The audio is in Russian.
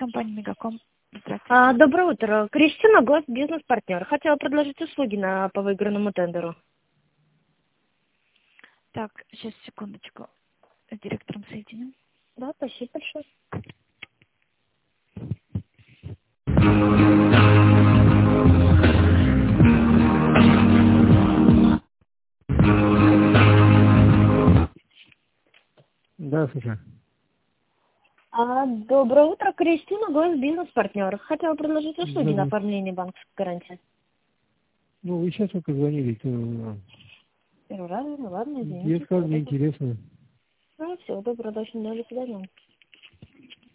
Компания Мегаком. Здравствуйте. Доброе утро. Кристина, гость, бизнес-партнер. Хотела предложить услуги по выигранному тендеру. Так, сейчас, секундочку. С директором соединю. Да, спасибо большое. Да, слушай. Доброе утро. Кристина, гость, бизнес-партнер. Хотела предложить услуги на Добрый. оформление банковской гарантии. Ну, вы сейчас только звонили. Первый раз, ну ладно, Я извините. сказал, мне интересно. Всего доброго, до свидания.